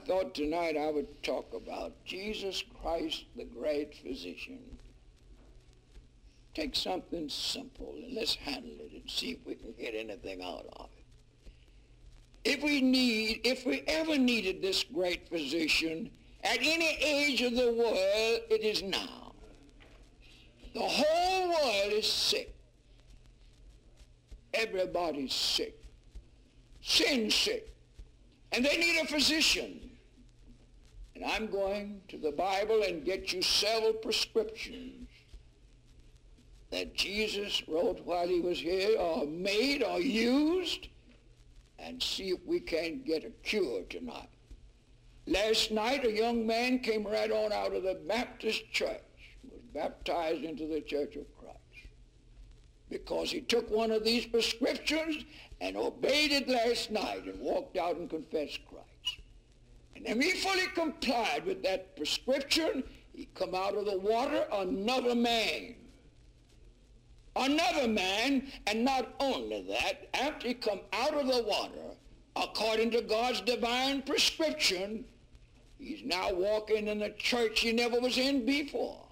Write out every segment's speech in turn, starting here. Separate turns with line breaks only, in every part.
thought tonight I would talk about Jesus Christ, the great physician. Take something simple and let's handle it and see if we can get anything out of it. If we ever needed this great physician at any age of the world, it is now. The whole world is sick. Everybody's sick. Sin's sick. And they need a physician. And I'm going to the Bible and get you several prescriptions that Jesus wrote while he was here, or made or used, and see if we can't get a cure tonight. Last night a young man came right on out of the Baptist church, was baptized into the Church of Christ, because he took one of these prescriptions and obeyed it last night and walked out and confessed Christ. And then he fully complied with that prescription. He come out of the water another man. Another man, and not only that, after he come out of the water, according to God's divine prescription, he's now walking in a church he never was in before.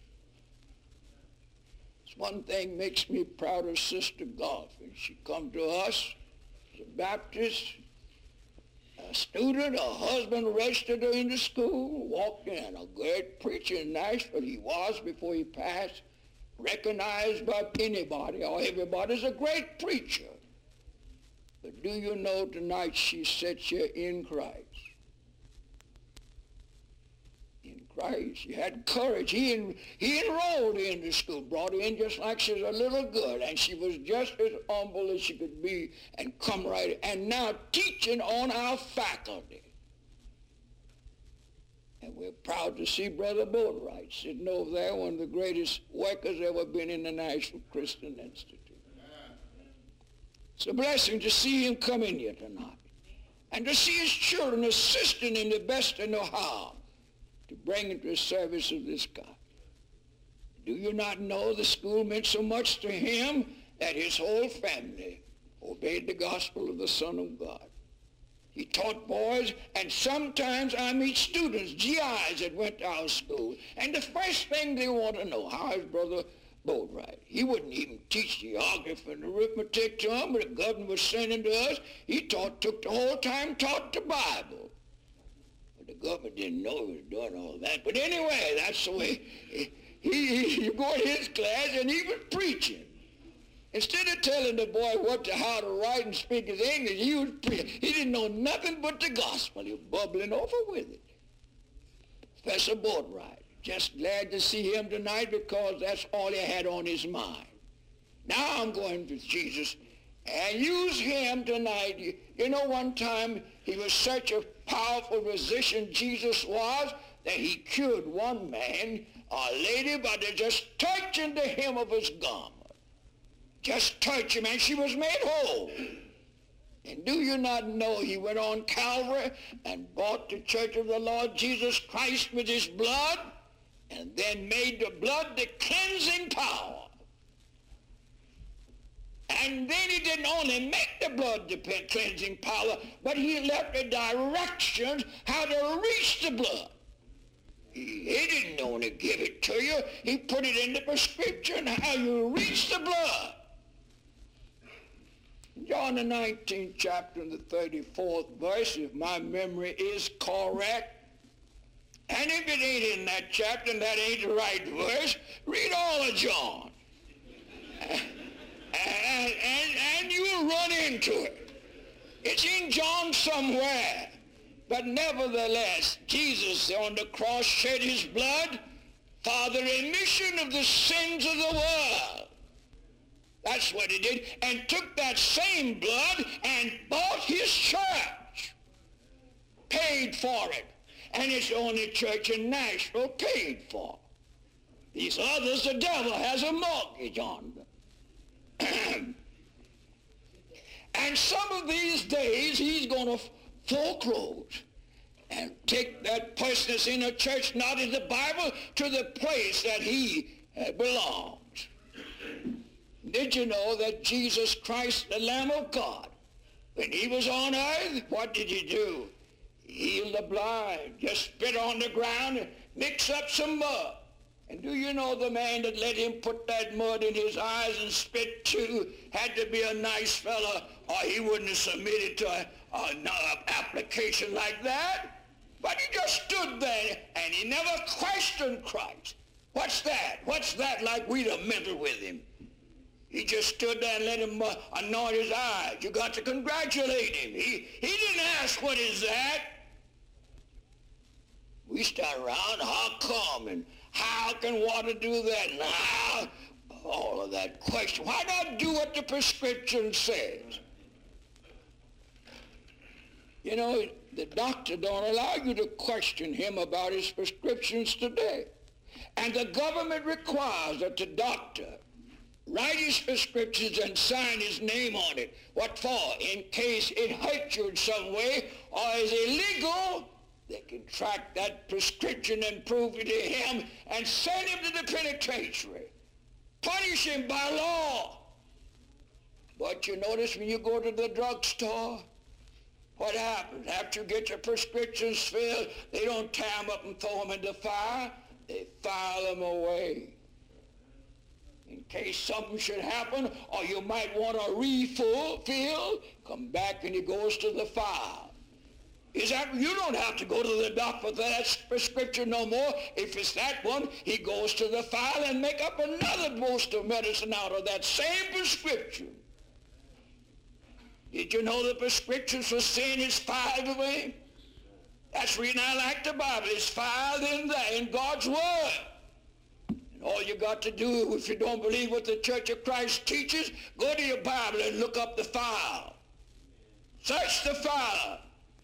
It's one thing makes me proud of Sister Golf. And she come to us as a Baptist, a student, her husband registered her into school, walked in, a great preacher in Nashville. He was before he passed, recognized by anybody or everybody as a great preacher. But do you know tonight she sits here in Christ? In Christ. She had courage. He enrolled her into school, brought her in just like she was a little girl, and she was just as humble as she could be and come right, and now teaching on our faculty. And we're proud to see Brother Boatwright sitting over there, one of the greatest workers ever been in the National Christian Institute. It's a blessing to see him come in here tonight, and to see his children assisting in the best they know how to bring into a service of this kind. Do you not know the school meant so much to him that his whole family obeyed the gospel of the Son of God? He taught boys, and sometimes I meet students, GIs that went to our school, and the first thing they want to know, how is Brother Boatwright? He wouldn't even teach geography and arithmetic to them, but the governor was sending to us. He took the whole time, taught the Bible. But the government didn't know he was doing all that. But anyway, that's the way you go in his class, and he was preaching. Instead of telling the boy how to write and speak his English, he didn't know nothing but the gospel. He was bubbling over with it. Professor Boatwright, just glad to see him tonight because that's all he had on his mind. Now I'm going to Jesus and use him tonight. You know, one time he was such a powerful physician, Jesus was, that he cured one man, a lady, by just touching the hem of his garment. Just touch him, and she was made whole. And do you not know he went on Calvary and bought the church of the Lord Jesus Christ with his blood, and then made the blood the cleansing power. And then he didn't only make the blood the cleansing power, but he left the directions how to reach the blood. He didn't only give it to you, he put it in the prescription how you reach the blood. John the 19th chapter and the 34th verse, if my memory is correct, and if it ain't in that chapter and that ain't the right verse, read all of John. And you'll run into it. It's in John somewhere. But nevertheless, Jesus on the cross shed his blood for the remission of the sins of the world. That's what he did, and took that same blood and bought his church, paid for it, and it's the only church in Nashville paid for. These others, the devil has a mortgage on them. And some of these days he's going to foreclose and take that person that's in a church not in the Bible to the place that he belongs. Did you know that Jesus Christ, the Lamb of God, when he was on earth, what did he do? Heal the blind. Just spit on the ground and mix up some mud. And do you know the man that let him put that mud in his eyes and spit too had to be a nice fella, or he wouldn't have submitted to an application like that? But he just stood there and he never questioned Christ. What's that? What's that? Like we'd have meddled with him. He just stood there and let him anoint his eyes. You got to congratulate him. He didn't ask, what is that? We start around, how come, and how can water do that, and how, all of that question. Why not do what the prescription says? You know, the doctor don't allow you to question him about his prescriptions today. And the government requires that the doctor write his prescriptions and sign his name on it. What for? In case it hurts you in some way or is illegal, they can track that prescription and prove it to him and send him to the penitentiary. Punish him by law. But you notice when you go to the drugstore, what happens? After you get your prescriptions filled, they don't tie them up and throw them in the fire. They file them away. In case something should happen, or you might want a refill, come back and he goes to the file. Is that, you don't have to go to the doctor for that prescription no more. If it's that one, he goes to the file and make up another dose of medicine out of that same prescription. Did you know the prescriptions for sin is filed away? That's the reason I like the Bible. It's filed in there, in God's Word. And all you got to do, if you don't believe what the Church of Christ teaches, go to your Bible and look up the file. Search the file.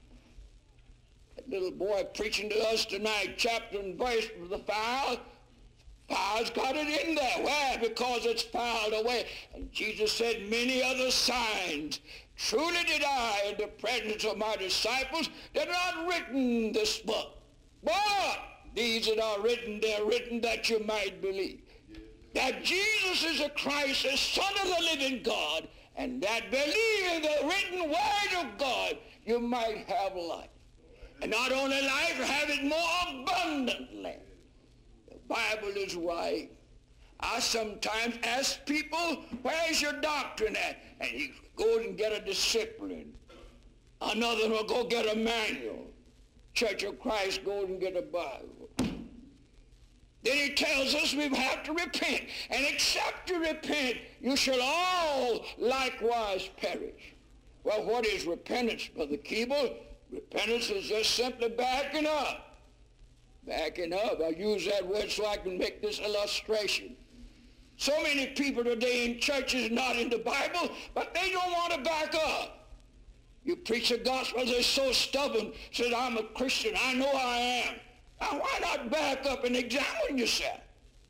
That little boy preaching to us tonight, chapter and verse of the file, file's got it in there. Why? Because it's filed away. And Jesus said, many other signs truly did I, in the presence of my disciples, that are not written in this book. But these that are written, they're written that you might believe. That Jesus is the Christ, the Son of the living God, and that believing the written word of God, you might have life. And not only life, have it more abundantly. The Bible is right. I sometimes ask people, where's your doctrine at? And he goes and get a discipline. Another will go get a manual. Church of Christ goes and get a Bible. Then he tells us we have to repent. And except you repent, you shall all likewise perish. Well, what is repentance, Brother Keeble? Repentance is just simply backing up. Backing up. I use that word so I can make this illustration. So many people today in churches, not in the Bible, but they don't want to back up. You preach the gospel, they're so stubborn, said, I'm a Christian, I know I am. Now why not back up and examine yourself?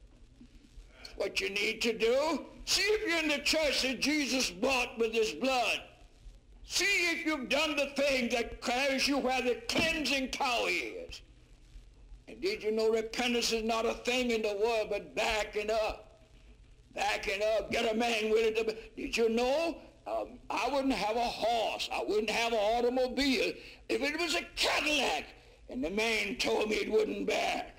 What you need to do, see if you're in the church that Jesus bought with his blood. See if you've done the thing that carries you where the cleansing power is. And did you know repentance is not a thing in the world, but backing up. Backing up, get a man willing to... Did you know I wouldn't have a horse, I wouldn't have an automobile if it was a Cadillac and the man told me it wouldn't back.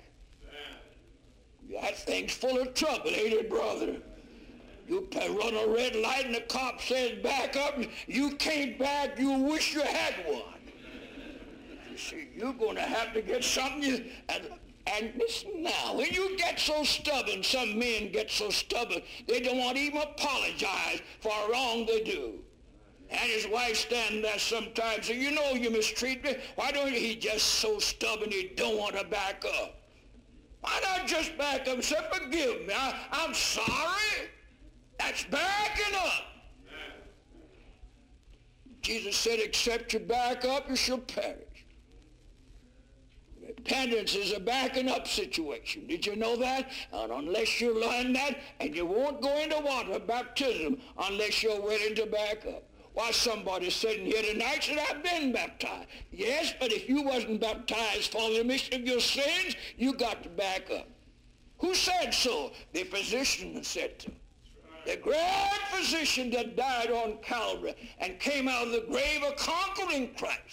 That thing's full of trouble, ain't it, brother? You run a red light and the cop says back up, you can't back, you wish you had one. You see, you're going to have to get something, and listen now, when you get so stubborn, some men get so stubborn, they don't want to even apologize for a wrong they do. And his wife standing there sometimes, and you know you mistreat me. Why don't you? He's just so stubborn he don't want to back up. Why not just back up and say, forgive me, I'm sorry. That's backing up. Jesus said, except you back up, you shall perish. Repentance is a backing up situation. Did you know that? And unless you learn that, and you won't go into water baptism unless you're willing to back up. Why, somebody sitting here tonight said, I've been baptized. Yes, but if you wasn't baptized for the remission of your sins, you got to back up. Who said so? The physician said so. The great physician that died on Calvary and came out of the grave a conquering Christ.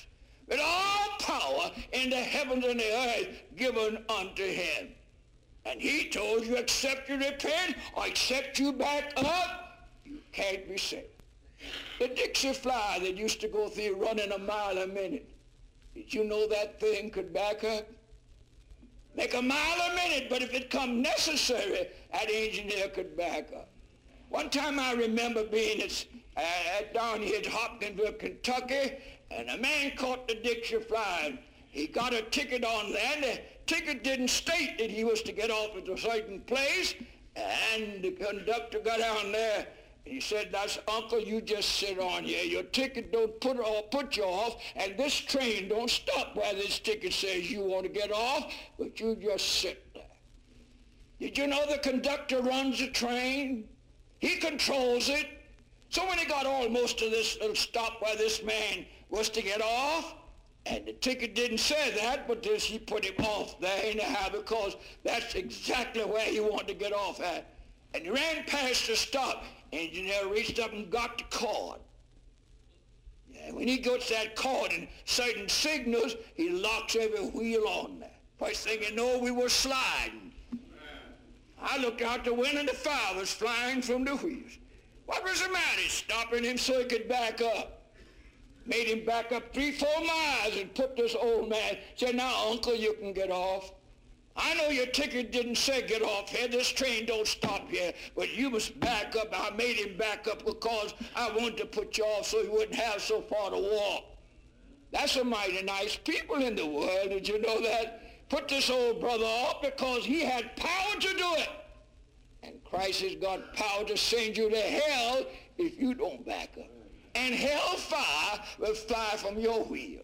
with all power in the heavens and the earth given unto him. And he told you, except you repent or except you back up, you can't be saved. The Dixie fly that used to go through running a mile a minute, did you know that thing could back up? Make a mile a minute, but if it come necessary, that engineer could back up. One time I remember being down here at Hopkinsville, Kentucky, and a man caught the Dixie fly. He got a ticket on there, and the ticket didn't state that he was to get off at a certain place, and the conductor got down there. He said, "That's Uncle, you just sit on here. Your ticket don't put you off, and this train don't stop where this ticket says you want to get off, but you just sit there." Did you know the conductor runs the train? He controls it. So when he got almost to this little stop where this man was to get off, and the ticket didn't say that, but he put him off there anyhow, because that's exactly where he wanted to get off at. And he ran past the stop. Engineer reached up and got the cord. And when he gets that cord and certain signals, he locks every wheel on there. First thing you know, we were sliding. I looked out the window and the fire was flying from the wheels. What was the matter? Stopping him so he could back up. Made him back up 3-4 miles and put this old man, said, "Now, Uncle, you can get off. I know your ticket didn't say get off here. This train don't stop here, but you must back up." I made him back up because I wanted to put you off so he wouldn't have so far to walk. That's a mighty nice people in the world. Did you know that? Put this old brother off because he had power to do it. And Christ has got power to send you to hell if you don't back up. And hellfire will fly from your wheels.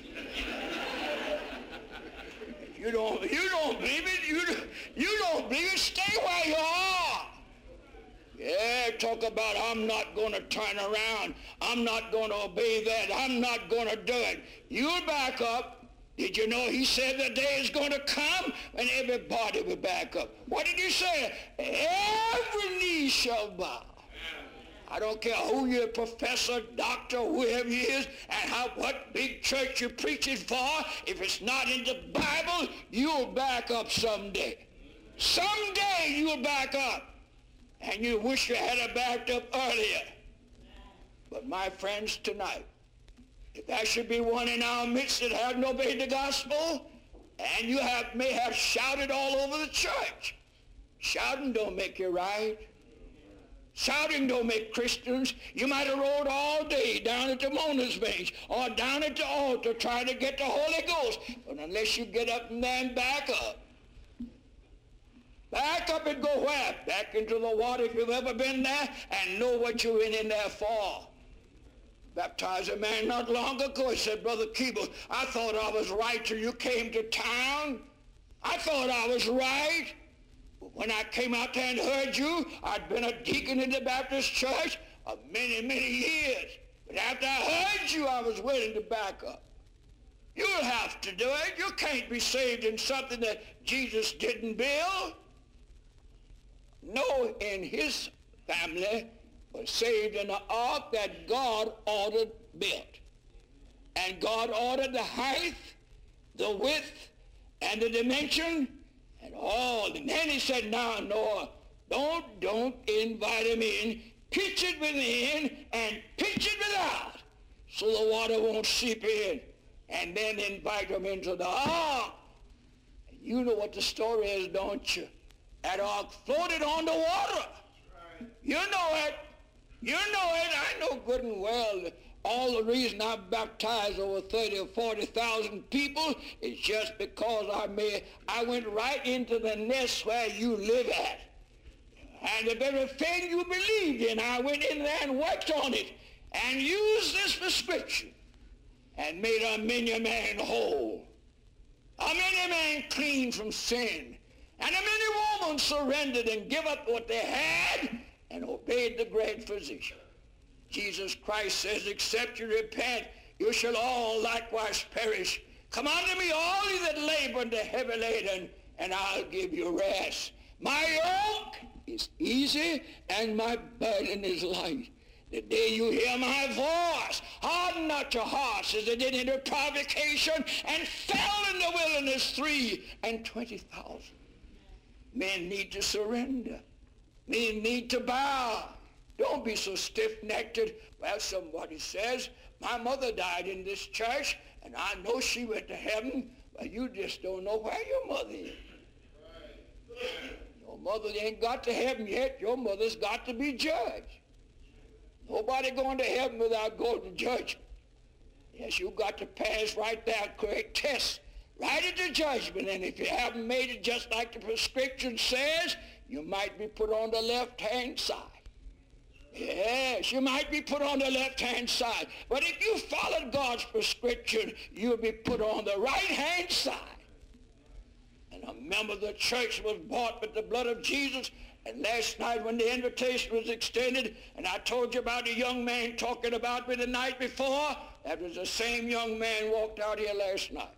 You don't believe it? You don't believe it? Stay where you are. Yeah, talk about I'm not going to turn around. I'm not going to obey that. I'm not going to do it. You'll back up. Did you know he said the day is going to come when everybody will back up? What did he say? Every knee shall bow. I don't care who you're, professor, doctor, whoever he is, and what big church you're preaching for. If it's not in the Bible, you'll back up someday. Someday you'll back up. And you wish you had backed up earlier. But my friends, tonight, if there should be one in our midst that have not obeyed the gospel, and you may have shouted all over the church, shouting don't make you right. Shouting don't make Christians. You might have rode all day down at the Mona's bench or down at the altar trying to get the Holy Ghost. But unless you get up and then back up and go where? Back into the water if you've ever been there and know what you went in there for. Baptized a man not long ago. He said, "Brother Keeble, I thought I was right till you came to town. I thought I was right. When I came out there and heard you, I'd been a deacon in the Baptist church for many, many years. But after I heard you, I was willing to back up." You'll have to do it. You can't be saved in something that Jesus didn't build. Noah and his family was saved in the ark that God ordered built. And God ordered the height, the width, and the dimension, and all. And then he said, "Now, Noah, don't invite him in. Pitch it within and pitch it without, so the water won't seep in. And then invite him into the ark." And you know what the story is, don't you? That ark floated on the water. You know it. You know it. I know good and well that all the reason I've baptized over 30 or 40,000 people is just because I went right into the nest where you live at. And the very thing you believed in, I went in there and worked on it and used this prescription and made a many man whole, a many man clean from sin, and a many woman surrendered and give up what they had and obeyed the great physician. Jesus Christ says, "Except you repent, you shall all likewise perish. Come unto me, all ye that labor and are heavy laden, and I'll give you rest. My yoke is easy and my burden is light." The day you hear my voice, harden not your hearts as they did into provocation and fell in the wilderness 3,020,000. Men need to surrender. Men need to bow. Don't be so stiff-necked. Well, somebody says, my mother died in this church, and I know she went to heaven. Well, you just don't know where your mother is. Your mother ain't got to heaven yet. Your mother's got to be judged. Nobody going to heaven without going to judgment. Yes, you got to pass right that correct test, right at the judgment. And if you haven't made it just like the prescription says, you might be put on the left-hand side. Yes, you might be put on the left-hand side. But if you followed God's prescription, you'll be put on the right-hand side. And I remember the church was bought with the blood of Jesus. And last night when the invitation was extended, and I told you about the young man talking about me the night before, that was the same young man walked out here last night.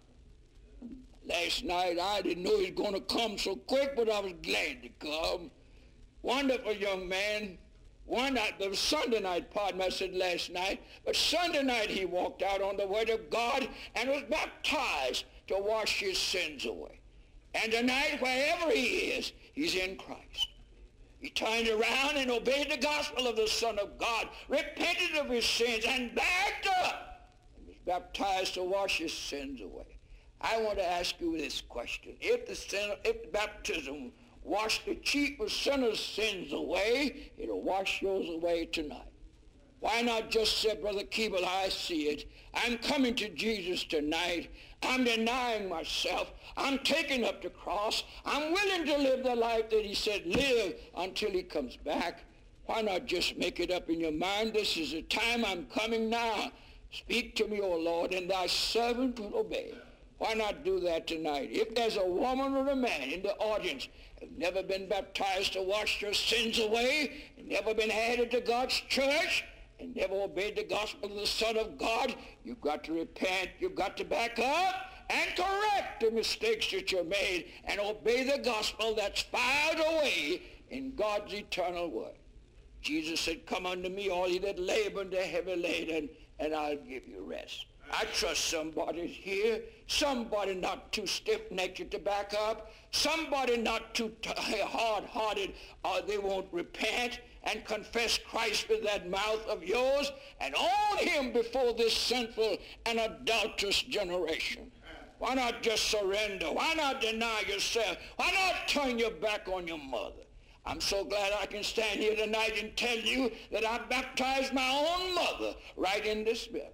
Last night I didn't know he was going to come so quick, but I was glad to come. Wonderful young man. One night, it was Sunday night, pardon me, I said last night, but Sunday night he walked out on the Word of God and was baptized to wash his sins away. And tonight, wherever he is, he's in Christ. He turned around and obeyed the gospel of the Son of God, repented of his sins, and backed up, and was baptized to wash his sins away. I want to ask you this question. If the baptism washed the chief of sinners' sins away, it'll wash yours away tonight. Why not just say, Brother Keeble, I see it. I'm coming to Jesus tonight. I'm denying myself. I'm taking up the cross. I'm willing to live the life that he said live until he comes back. Why not just make it up in your mind? This is the time. I'm coming now. Speak to me, O Lord, and thy servant will obey. Why not do that tonight? If there's a woman or a man in the audience who have never been baptized to wash your sins away, and never been added to God's church, and never obeyed the gospel of the Son of God, you've got to repent, you've got to back up and correct the mistakes that you made and obey the gospel that's filed away in God's eternal word. Jesus said, come unto me, all ye that labor and are heavy laden, and I'll give you rest. I trust somebody's here, somebody not too stiff-necked to back up, somebody not too hard-hearted or they won't repent and confess Christ with that mouth of yours and own him before this sinful and adulterous generation. Why not just surrender? Why not deny yourself? Why not turn your back on your mother? I'm so glad I can stand here tonight and tell you that I baptized my own mother right in this building.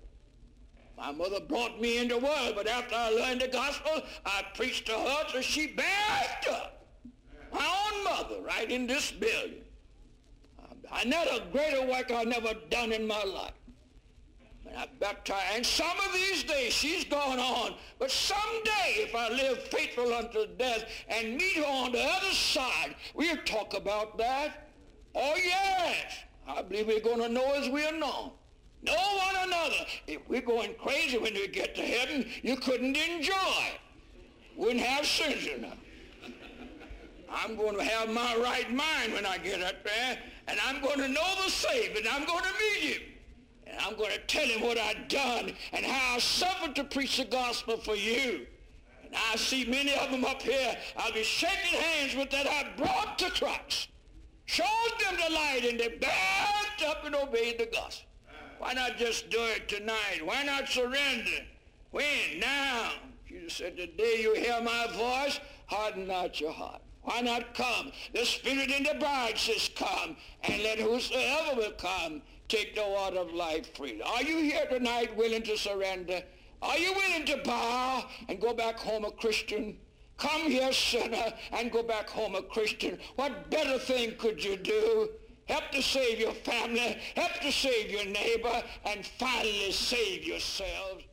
My mother brought me into the world, but after I learned the gospel, I preached to her till she backed up. My own mother right in this building. I never a greater work I've never done in my life. And I baptized, and some of these days she's gone on, but someday if I live faithful unto death and meet her on the other side, we'll talk about that. Oh yes, I believe we're going to know as we are known. Know one another. If we're going crazy when we get to heaven, you couldn't enjoy it. Wouldn't have sins enough. I'm going to have my right mind when I get up there, and I'm going to know the Savior, and I'm going to meet him. And I'm going to tell him what I've done and how I suffered to preach the gospel for you. And I see many of them up here. I'll be shaking hands with that I brought to Christ. Showed them the light, and they backed up and obeyed the gospel. Why not just do it tonight? Why not surrender? When? Now. Jesus said, the day you hear my voice, harden not your heart. Why not come? The Spirit and the bride says come, and let whosoever will come take the water of life freely. Are you here tonight willing to surrender? Are you willing to bow and go back home a Christian? Come here, sinner, and go back home a Christian. What better thing could you do? Help to save your family, help to save your neighbor, and finally save yourselves.